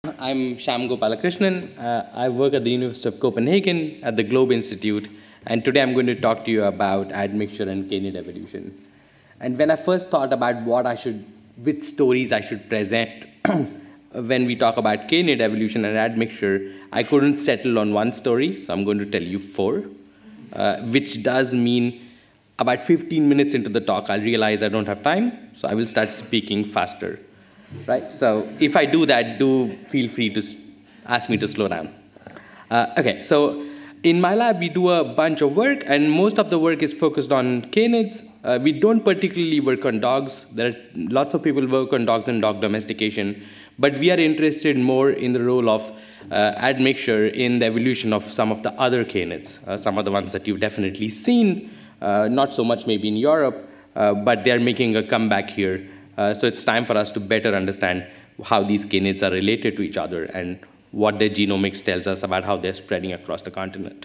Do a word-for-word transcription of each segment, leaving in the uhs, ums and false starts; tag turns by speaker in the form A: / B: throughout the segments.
A: I'm Shyam Gopalakrishnan. Uh, I work at the University of Copenhagen at the Globe Institute, and today I'm going to talk to you about admixture and canid evolution. And when I first thought about what I should, which stories I should present when we talk about canid evolution and admixture, I couldn't settle on one story, so I'm going to tell you four, uh, which does mean about fifteen minutes into the talk, I'll realize I don't have time, so I will start speaking faster. Right? So if I do that, do feel free to ask me to slow down. Uh, okay, so in my lab, we do a bunch of work, and most of the work is focused on canids. Uh, we don't particularly work on dogs. There are lots of people work on dogs and dog domestication, but we are interested more in the role of uh, admixture in the evolution of some of the other canids, uh, some of the ones that you've definitely seen, uh, not so much maybe in Europe, uh, but they're making a comeback here. Uh, so it's time for us to better understand how these canids are related to each other and what their genomics tells us about how they're spreading across the continent.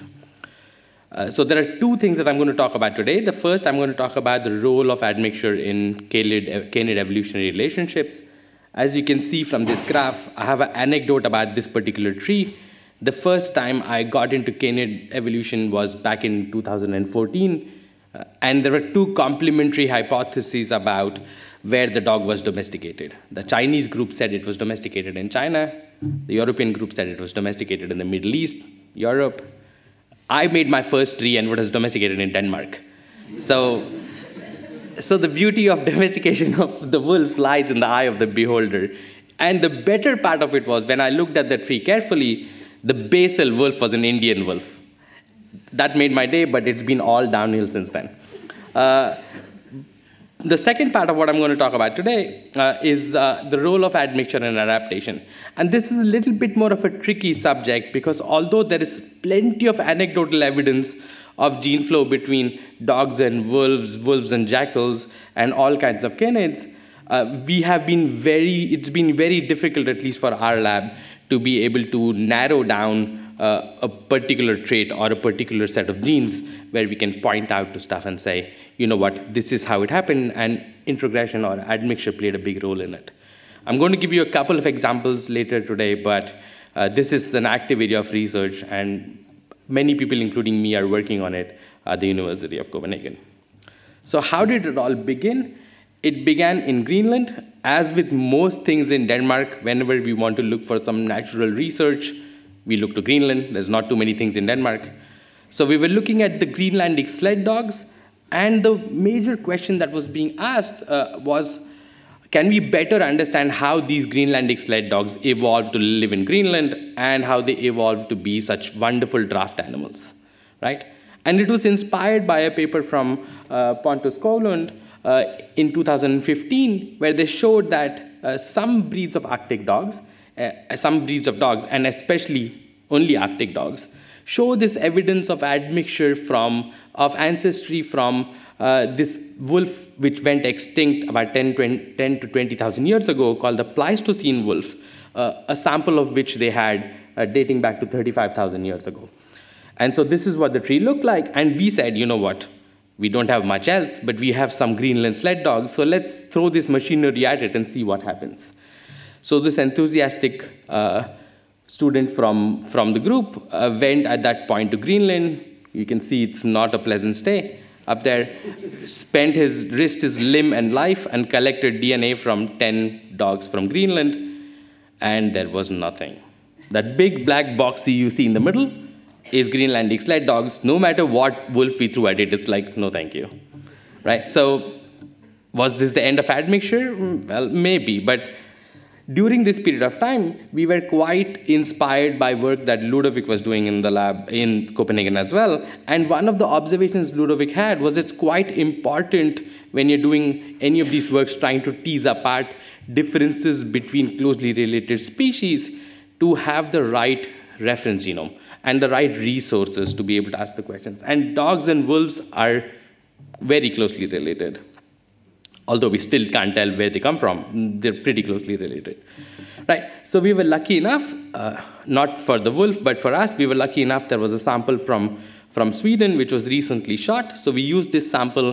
A: Uh, so there are two things that I'm going to talk about today. The first, I'm going to talk about the role of admixture in canid, canid evolutionary relationships. As you can see from this graph, I have an anecdote about this particular tree. The first time I got into canid evolution was back in two thousand fourteen, uh, and there were two complementary hypotheses about where the dog was domesticated. The Chinese group said it was domesticated in China. The European group said it was domesticated in the Middle East, Europe. I made my first tree and it was domesticated in Denmark. So, so the beauty of domestication of the wolf lies in the eye of the beholder. And the better part of it was when I looked at the tree carefully, the basal wolf was an Indian wolf. That made my day, but it's been all downhill since then. Uh, The second part of what I'm going to talk about today uh, is uh, the role of admixture and adaptation. And this is a little bit more of a tricky subject because although there is plenty of anecdotal evidence of gene flow between dogs and wolves, wolves and jackals, and all kinds of canids, uh, we have been very, it's been very difficult, at least for our lab, to be able to narrow down uh, a particular trait or a particular set of genes where we can point out to stuff and say, you know what, this is how it happened, and introgression or admixture played a big role in it. I'm going to give you a couple of examples later today, but uh, this is an active area of research, and many people, including me, are working on it at the University of Copenhagen. So how did it all begin? It began in Greenland. As with most things in Denmark, whenever we want to look for some natural research, we look to Greenland. There's not too many things in Denmark. So we were looking at the Greenlandic sled dogs, and the major question that was being asked uh, was, can we better understand how these Greenlandic sled dogs evolved to live in Greenland and how they evolved to be such wonderful draft animals, right? And it was inspired by a paper from uh, Pontus Skoglund uh, in two thousand fifteen, where they showed that uh, some breeds of Arctic dogs, uh, some breeds of dogs, and especially only Arctic dogs, show this evidence of admixture from of ancestry from uh, this wolf which went extinct about ten to twenty thousand years ago called the Pleistocene wolf, uh, a sample of which they had uh, dating back to thirty-five thousand years ago. And so this is what the tree looked like, and we said, you know what, we don't have much else, but we have some Greenland sled dogs, so let's throw this machinery at it and see what happens. So this enthusiastic uh, student from, from the group uh, went at that point to Greenland. You can see it's not a pleasant stay up there, spent his, risked his limb and life and collected D N A from ten dogs from Greenland, and there was nothing. That big black box you see in the middle is Greenlandic sled dogs. No matter what wolf we threw at it, it's like, no thank you, right? So was this the end of admixture? Well, maybe, but during this period of time, we were quite inspired by work that Ludovic was doing in the lab in Copenhagen as well. And one of the observations Ludovic had was it's quite important when you're doing any of these works trying to tease apart differences between closely related species to have the right reference genome and the right resources to be able to ask the questions. And dogs and wolves are very closely related. Although we still can't tell where they come from, they're pretty closely related, right? So we were lucky enough, uh, not for the wolf, but for us, we were lucky enough there was a sample from, from Sweden, which was recently shot. So we used this sample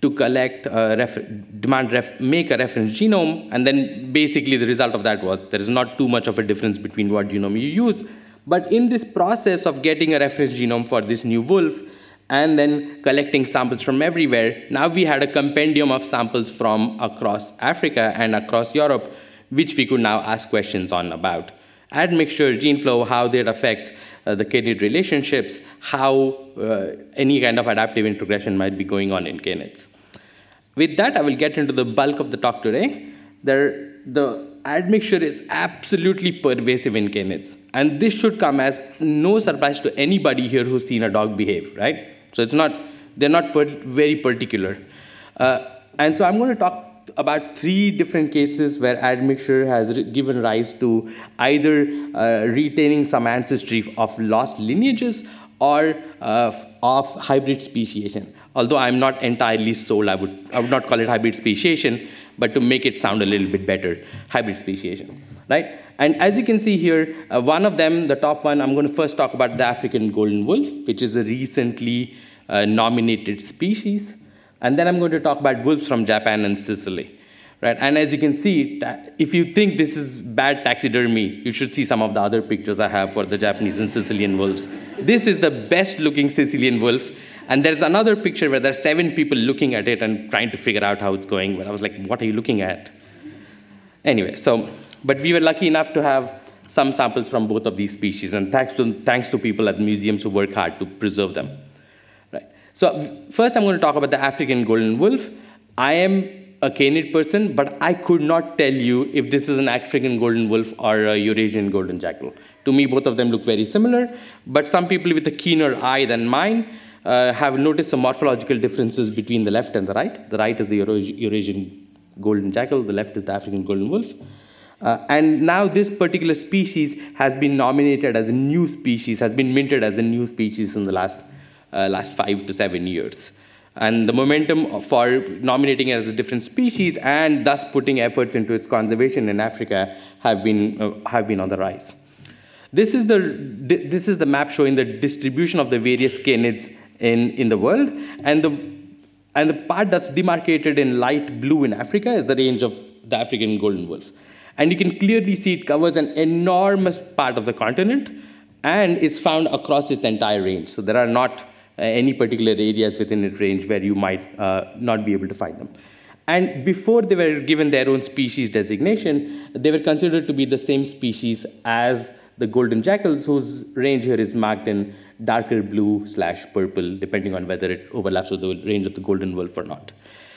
A: to collect, uh, refer demand, ref make a reference genome, and then basically the result of that was there is not too much of a difference between what genome you use. But in this process of getting a reference genome for this new wolf, and then collecting samples from everywhere, now we had a compendium of samples from across Africa and across Europe, which we could now ask questions on about admixture, gene flow, how that affects uh, the canid relationships, how uh, any kind of adaptive introgression might be going on in canids. With that, I will get into the bulk of the talk today. There, the admixture is absolutely pervasive in canids, and this should come as no surprise to anybody here who's seen a dog behave, right? So it's not, they're not per very particular. Uh, and so I'm going to talk about three different cases where admixture has given rise to either uh, retaining some ancestry of lost lineages or uh, of hybrid speciation. Although I'm not entirely sold, I would, I would not call it hybrid speciation, but to make it sound a little bit better, hybrid speciation, right? And as you can see here, uh, one of them, the top one, I'm going to first talk about the African golden wolf, which is a recently uh, nominated species. And then I'm going to talk about wolves from Japan and Sicily, right? And as you can see, if you think this is bad taxidermy, you should see some of the other pictures I have for the Japanese and Sicilian wolves. This is the best looking Sicilian wolf. And there's another picture where there are seven people looking at it and trying to figure out how it's going. But I was like, what are you looking at? Anyway, so, but we were lucky enough to have some samples from both of these species. And thanks to, thanks to people at museums who work hard to preserve them. Right. So first I'm going to talk about the African golden wolf. I am a canid person, but I could not tell you if this is an African golden wolf or a Eurasian golden jackal. To me, both of them look very similar. But some people with a keener eye than mine Uh, have noticed some morphological differences between the left and the right. The right is the Eurasian golden jackal, the left is the African golden wolf. Uh, and now this particular species has been nominated as a new species, has been minted as a new species in the last, uh, last five to seven years. And the momentum for nominating it as a different species and thus putting efforts into its conservation in Africa have been, uh, have been on the rise. This is, the, this is the map showing the distribution of the various canids in, in the world, and the, and the part that's demarcated in light blue in Africa is the range of the African golden wolf. And you can clearly see it covers an enormous part of the continent and is found across its entire range. So there are not uh, any particular areas within its range where you might uh, not be able to find them. And before they were given their own species designation, they were considered to be the same species as the golden jackals, whose range here is marked in darker blue slash purple, depending on whether it overlaps with the range of the golden wolf or not.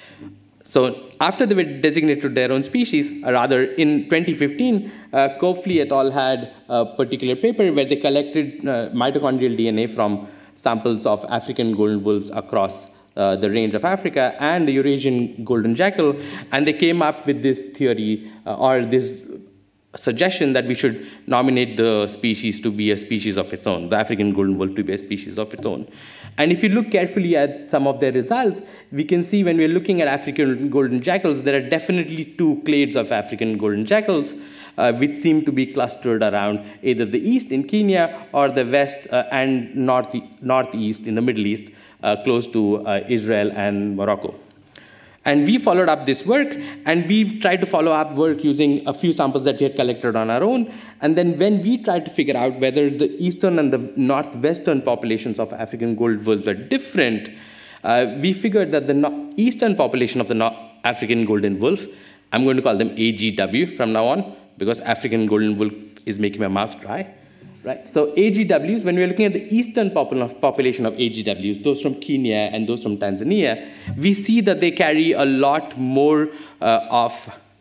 A: So after they were designated to their own species, or rather in twenty fifteen, uh, Kofley et al. Had a particular paper where they collected uh, mitochondrial D N A from samples of African golden wolves across uh, the range of Africa and the Eurasian golden jackal, and they came up with this theory uh, or this suggestion that we should nominate the species to be a species of its own, the African golden wolf to be a species of its own. And if you look carefully at some of their results, we can see when we're looking at African golden jackals, there are definitely two clades of African golden jackals, uh, which seem to be clustered around either the east in Kenya or the west uh, and north, northeast in the Middle East, uh, close to uh, Israel and Morocco. And we followed up this work, and we tried to follow up work using a few samples that we had collected on our own. And then when we tried to figure out whether the eastern and the northwestern populations of African golden wolves were different, uh, we figured that the no eastern population of the no African golden wolf, I'm going to call them A G W from now on, because African golden wolf is making my mouth dry. Right? So A G Ws, when we're looking at the eastern popul population of A G Ws, those from Kenya and those from Tanzania, we see that they carry a lot more uh, of,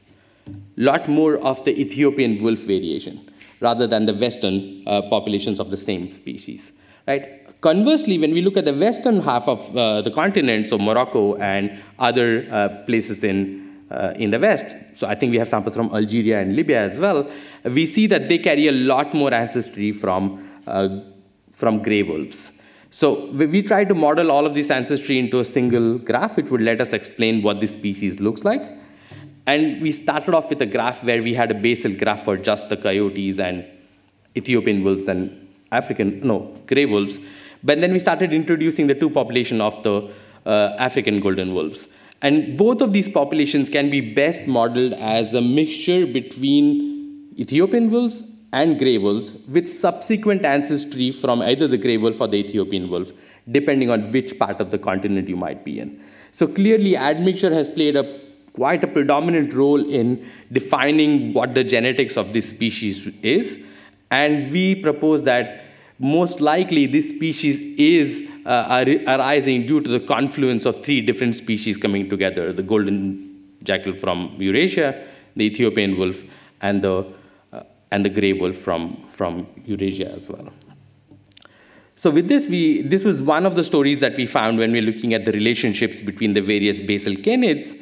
A: lot more of the Ethiopian wolf variation, rather than the western uh, populations of the same species. Right? Conversely, when we look at the western half of uh, the continent, so Morocco and other uh, places in Uh, in the West, so I think we have samples from Algeria and Libya as well, we see that they carry a lot more ancestry from, uh, from gray wolves. So we, we try to model all of this ancestry into a single graph, which would let us explain what this species looks like. And we started off with a graph where we had a basal graph for just the coyotes and Ethiopian wolves and African, no, gray wolves. But then we started introducing the two population of the uh, African golden wolves. And both of these populations can be best modeled as a mixture between Ethiopian wolves and gray wolves with subsequent ancestry from either the gray wolf or the Ethiopian wolf, depending on which part of the continent you might be in. So clearly, admixture has played a quite a predominant role in defining what the genetics of this species is. And we propose that most likely this species is uh, arising due to the confluence of three different species coming together: the golden jackal from Eurasia, the Ethiopian wolf, and the, uh, and the gray wolf from, from Eurasia as well. So with this, we, this was one of the stories that we found when we were looking at the relationships between the various basal canids.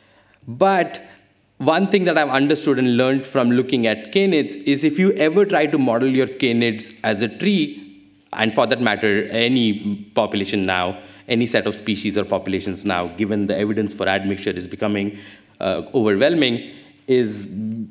A: But one thing that I've understood and learned from looking at canids is if you ever try to model your canids as a tree, and for that matter, any population now, any set of species or populations now, given the evidence for admixture is becoming uh, overwhelming, is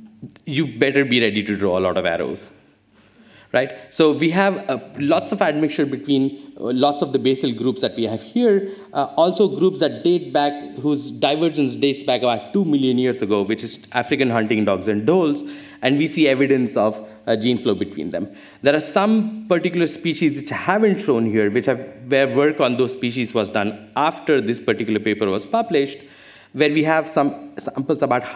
A: you better be ready to draw a lot of arrows. Right? So we have uh, lots of admixture between uh, lots of the basal groups that we have here, uh, also groups that date back, whose divergence dates back about two million years ago, which is African hunting dogs and dholes, and we see evidence of uh, gene flow between them. There are some particular species which I haven't shown here, which have, where work on those species was done after this particular paper was published, where we have some samples about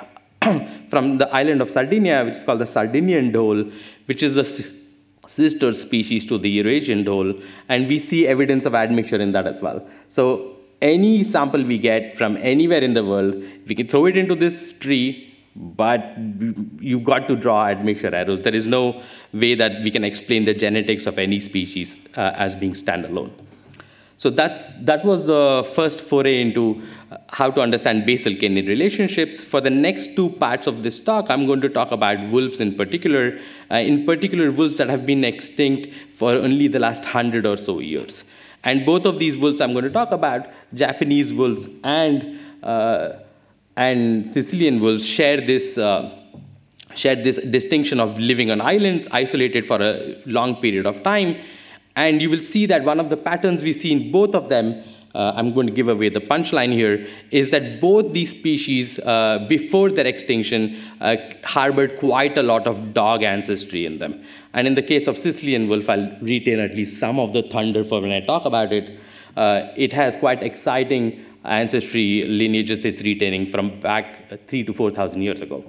A: from the island of Sardinia, which is called the Sardinian dhole, which is the sister species to the Eurasian dhole, and we see evidence of admixture in that as well. So any sample we get from anywhere in the world, we can throw it into this tree, but you've got to draw admixture arrows. There is no way that we can explain the genetics of any species uh, as being standalone. So that's, that was the first foray into how to understand basal canid relationships. For the next two parts of this talk, I'm going to talk about wolves in particular, uh, in particular wolves that have been extinct for only the last hundred or so years. And both of these wolves I'm going to talk about, Japanese wolves and, uh, and Sicilian wolves, share this, uh, share this distinction of living on islands, isolated for a long period of time. And you will see that one of the patterns we see in both of them, uh, I'm going to give away the punchline here, is that both these species, uh, before their extinction, uh, harbored quite a lot of dog ancestry in them. And in the case of Sicilian wolf, I'll retain at least some of the thunder for when I talk about it. Uh, it has quite exciting ancestry lineages it's retaining from back three to four thousand years ago.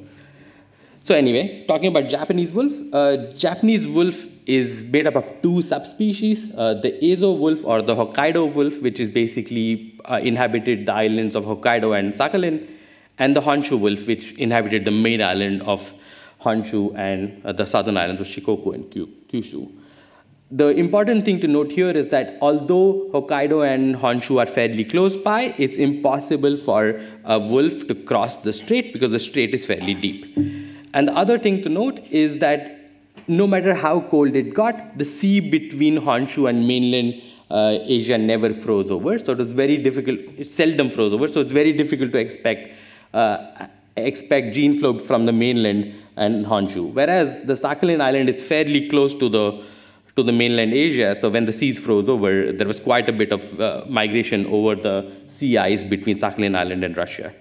A: So anyway, talking about Japanese wolf, uh, Japanese wolf is made up of two subspecies, uh, the Ezo wolf or the Hokkaido wolf, which is basically uh, inhabited the islands of Hokkaido and Sakhalin, and the Honshu wolf, which inhabited the main island of Honshu and uh, the southern islands of Shikoku and Kyushu. The important thing to note here is that although Hokkaido and Honshu are fairly close by, it's impossible for a wolf to cross the strait because the strait is fairly deep. And the other thing to note is that no matter how cold it got, the sea between Honshu and mainland uh, Asia never froze over. So it was very difficult, it seldom froze over, so it's very difficult to expect, uh, expect gene flow from the mainland and Honshu. Whereas the Sakhalin Island is fairly close to the, to the mainland Asia, so when the seas froze over, there was quite a bit of uh, migration over the sea ice between Sakhalin Island and Russia.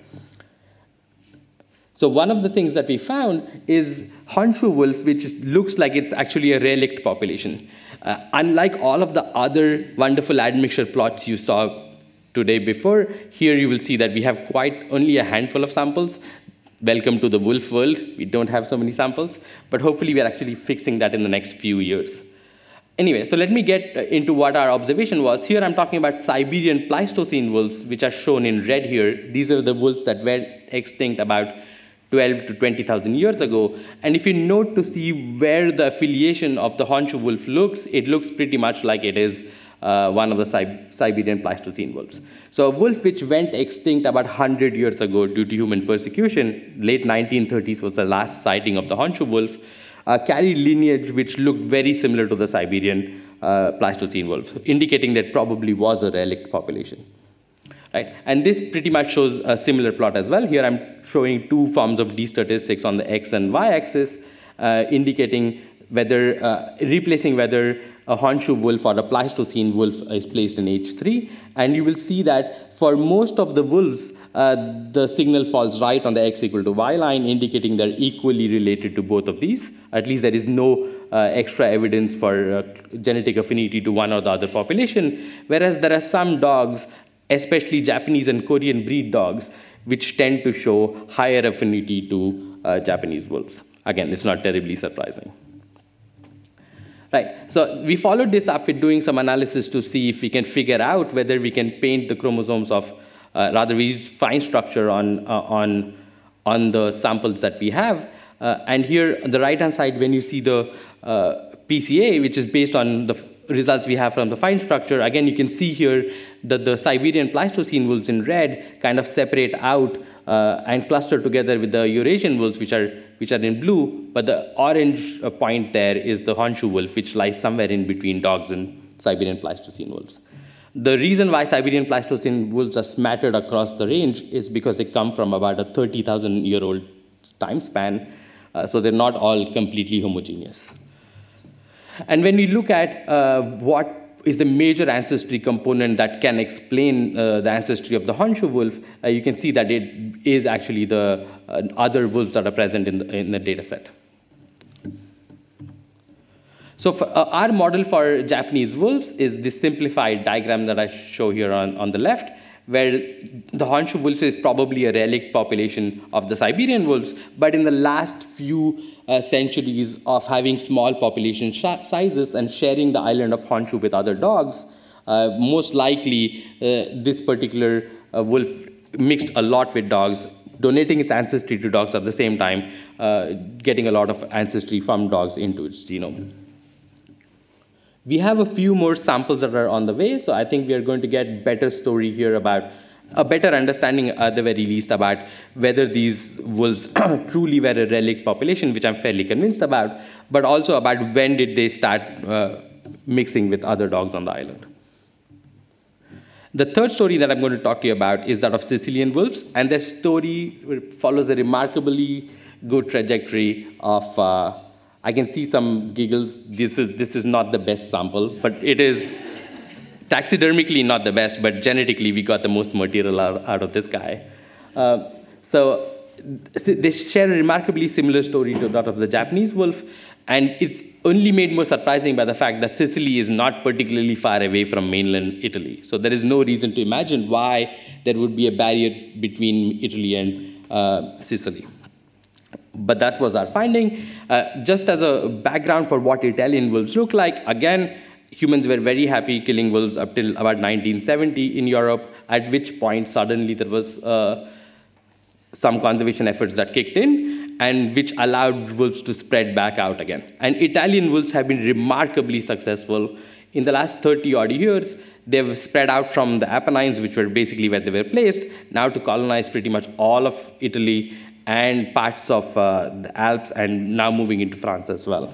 A: So one of the things that we found is Honshu wolf, which is, looks like it's actually a relict population. Uh, unlike all of the other wonderful admixture plots you saw today before, here you will see that we have quite only a handful of samples. Welcome to the wolf world. We don't have so many samples, but hopefully we are actually fixing that in the next few years. Anyway, so let me get into what our observation was. Here I'm talking about Siberian Pleistocene wolves, which are shown in red here. These are the wolves that were extinct about twelve to twenty thousand years ago. And if you note to see where the affiliation of the Honshu wolf looks, it looks pretty much like it is uh, one of the Sib Siberian Pleistocene wolves. So a wolf which went extinct about one hundred years ago due to human persecution, late nineteen thirties was the last sighting of the Honshu wolf, uh, carried lineage which looked very similar to the Siberian uh, Pleistocene wolf, indicating that probably was a relict population. Right? And this pretty much shows a similar plot as well. Here I'm showing two forms of D statistics on the X and Y axis, uh, indicating whether, uh, replacing whether a Honshu wolf or a Pleistocene wolf is placed in H three. And you will see that for most of the wolves, uh, the signal falls right on the x equal to y line, indicating they're equally related to both of these. At least there is no uh, extra evidence for uh, genetic affinity to one or the other population, whereas there are some dogs, especially Japanese and Korean breed dogs, which tend to show higher affinity to uh, Japanese wolves. Again, it's not terribly surprising. Right, so we followed this up with doing some analysis to see if we can figure out whether we can paint the chromosomes of, uh, rather we use fine structure on, uh, on, on the samples that we have. Uh, and here on the right-hand side, when you see the uh, P C A, which is based on the results we have from the fine structure, again, you can see here that the Siberian Pleistocene wolves in red kind of separate out uh, and cluster together with the Eurasian wolves, which are, which are in blue, but the orange uh, point there is the Honshu wolf, which lies somewhere in between dogs and Siberian Pleistocene wolves. The reason why Siberian Pleistocene wolves are smattered across the range is because they come from about a thirty thousand year old time span, uh, so they're not all completely homogeneous. And when we look at uh, what is the major ancestry component that can explain uh, the ancestry of the Honshu wolf, uh, you can see that it is actually the uh, other wolves that are present in the, in the data set. So for, uh, our model for Japanese wolves is this simplified diagram that I show here on, on the left, where the Honshu wolf is probably a relic population of the Siberian wolves, but in the last few uh, centuries of having small population sizes and sharing the island of Honshu with other dogs, uh, most likely uh, this particular uh, wolf mixed a lot with dogs, donating its ancestry to dogs at the same time, uh, getting a lot of ancestry from dogs into its genome. We have a few more samples that are on the way, so I think we are going to get better story here about a better understanding at the very least about whether these wolves truly were a relic population, which I'm fairly convinced about, but also about when did they start uh, mixing with other dogs on the island. The third story that I'm going to talk to you about is that of Sicilian wolves, and their story follows a remarkably good trajectory of, uh, I can see some giggles, this is, this is not the best sample, but it is taxidermically not the best, but genetically we got the most material out, out of this guy. Uh, so they share a remarkably similar story to that of the Japanese wolf, and it's only made more surprising by the fact that Sicily is not particularly far away from mainland Italy. So there is no reason to imagine why there would be a barrier between Italy and uh, Sicily. But that was our finding. Uh, just as a background for what Italian wolves look like, again, humans were very happy killing wolves up till about nineteen seventy in Europe, at which point suddenly there was uh, some conservation efforts that kicked in, and which allowed wolves to spread back out again. And Italian wolves have been remarkably successful. In the last thirty odd years, they've spread out from the Apennines, which were basically where they were placed, now to colonize pretty much all of Italy and parts of uh, the Alps, and now moving into France as well.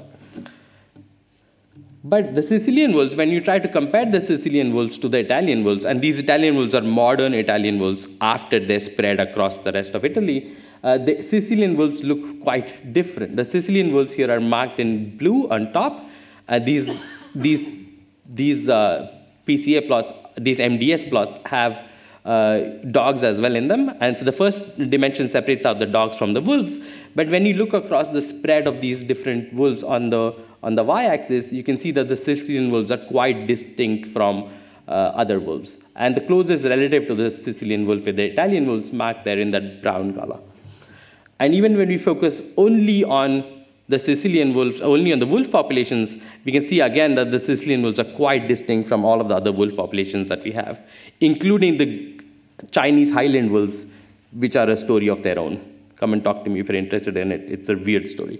A: But the Sicilian wolves, when you try to compare the Sicilian wolves to the Italian wolves, and these Italian wolves are modern Italian wolves after they spread across the rest of Italy, uh, the Sicilian wolves look quite different. The Sicilian wolves here are marked in blue on top. Uh, these these, these uh, P C A plots, these M D S plots have uh, dogs as well in them. And so the first dimension separates out the dogs from the wolves. But when you look across the spread of these different wolves on the On the y-axis, you can see that the Sicilian wolves are quite distinct from uh, other wolves. And the closest relative to the Sicilian wolf is the Italian wolves marked there in that brown color. And even when we focus only on the Sicilian wolves, only on the wolf populations, we can see again that the Sicilian wolves are quite distinct from all of the other wolf populations that we have, including the Chinese highland wolves, which are a story of their own. Come and talk to me if you're interested in it. It's a weird story.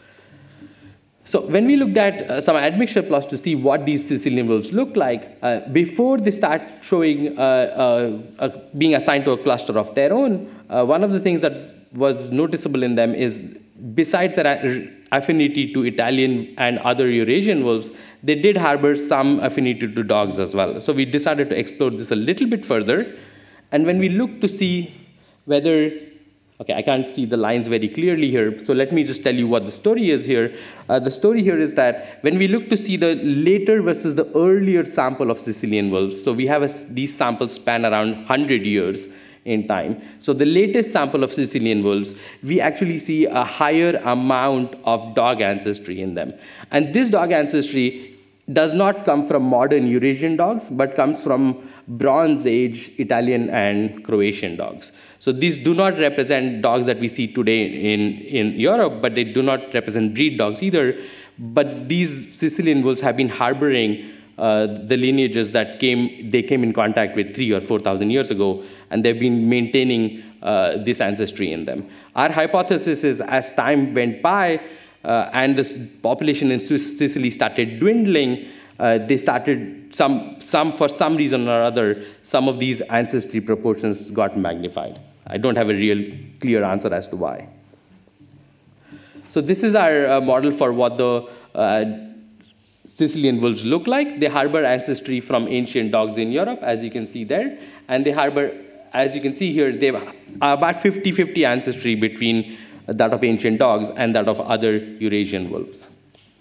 A: So when we looked at uh, some admixture plots to see what these Sicilian wolves look like, uh, before they start showing, uh, uh, uh, being assigned to a cluster of their own, uh, one of the things that was noticeable in them is, besides their affinity to Italian and other Eurasian wolves, they did harbor some affinity to dogs as well. So we decided to explore this a little bit further. And when we looked to see whether Okay, I can't see the lines very clearly here, so let me just tell you what the story is here. Uh, the story here is that when we look to see the later versus the earlier sample of Sicilian wolves, so we have a, these samples span around one hundred years in time. So the latest sample of Sicilian wolves, we actually see a higher amount of dog ancestry in them. And this dog ancestry does not come from modern Eurasian dogs, but comes from Bronze Age Italian and Croatian dogs. So these do not represent dogs that we see today in, in Europe, but they do not represent breed dogs either. But these Sicilian wolves have been harboring uh, the lineages that came, they came in contact with three or four thousand years ago, and they've been maintaining uh, this ancestry in them. Our hypothesis is as time went by uh, and this population in Swiss Sicily started dwindling, uh, they started, some, some, for some reason or other, some of these ancestry proportions got magnified. I don't have a real clear answer as to why. So this is our uh, model for what the uh, Sicilian wolves look like. They harbor ancestry from ancient dogs in Europe, as you can see there. And they harbor, as you can see here, they have about fifty fifty ancestry between that of ancient dogs and that of other Eurasian wolves.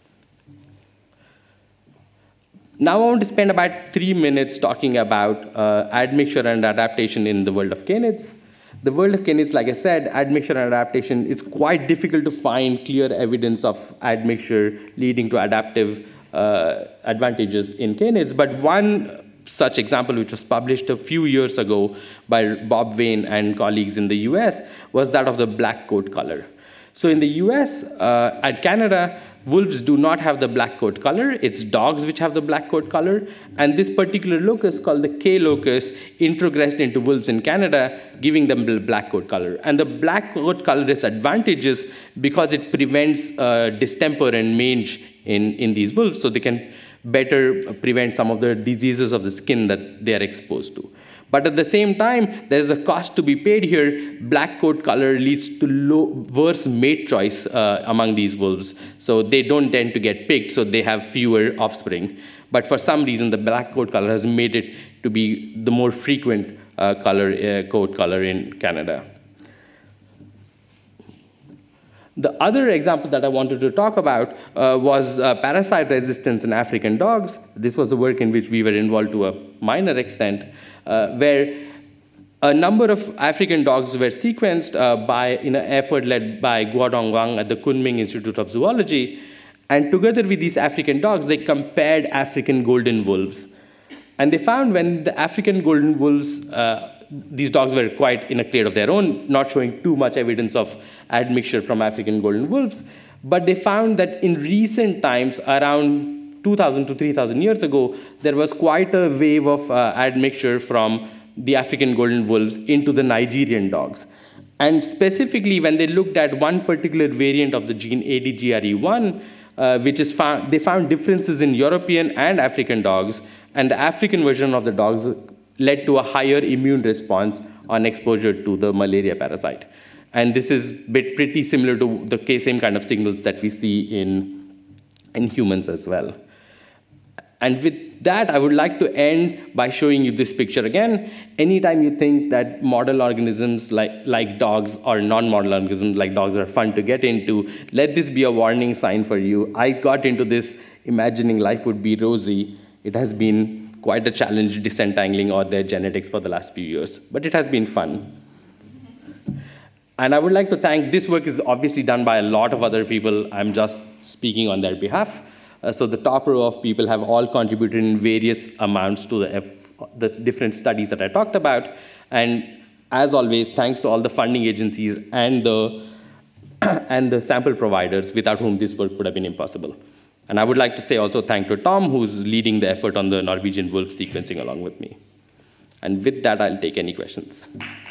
A: Now I want to spend about three minutes talking about uh, admixture and adaptation in the world of canids. The world of canids, like I said, admixture and adaptation, it's quite difficult to find clear evidence of admixture leading to adaptive uh, advantages in canids. But one such example, which was published a few years ago by Bob Vane and colleagues in the U S, was that of the black coat color. So in the U S uh, and Canada, wolves do not have the black coat color. It's dogs which have the black coat color. And this particular locus, called the K locus, introgressed into wolves in Canada, giving them the black coat color. And the black coat color is advantageous because it prevents uh, distemper and mange in, in these wolves, so they can better prevent some of the diseases of the skin that they are exposed to. But at the same time, there's a cost to be paid here. Black coat color leads to low, worse mate choice uh, among these wolves. So they don't tend to get picked, so they have fewer offspring. But for some reason, the black coat color has made it to be the more frequent uh, color, uh, coat color in Canada. The other example that I wanted to talk about uh, was uh, parasite resistance in African dogs. This was the work in which we were involved to a minor extent, uh, where a number of African dogs were sequenced uh, by, in an effort led by Guodong Wang at the Kunming Institute of Zoology. And together with these African dogs, they compared African golden wolves. And they found when the African golden wolves, uh, these dogs were quite in a clade of their own, not showing too much evidence of admixture from African golden wolves. But they found that in recent times, around two thousand to three thousand years ago, there was quite a wave of uh, admixture from the African golden wolves into the Nigerian dogs. And specifically, when they looked at one particular variant of the gene A D G R E one, uh, which is found, they found differences in European and African dogs, and the African version of the dogs led to a higher immune response on exposure to the malaria parasite. And this is bit pretty similar to the same kind of signals that we see in, in humans as well. And with that, I would like to end by showing you this picture again. Anytime you think that model organisms like, like dogs or non-model organisms like dogs are fun to get into, let this be a warning sign for you. I got into this imagining life would be rosy. It has been quite a challenge disentangling all their genetics for the last few years, but it has been fun. And I would like to thank, this work is obviously done by a lot of other people. I'm just speaking on their behalf. Uh, so the top row of people have all contributed in various amounts to the, F, the different studies that I talked about. And as always, thanks to all the funding agencies and the, and the sample providers without whom this work would have been impossible. And I would like to say also thank to Tom, who's leading the effort on the Norwegian wolf sequencing along with me. And with that, I'll take any questions.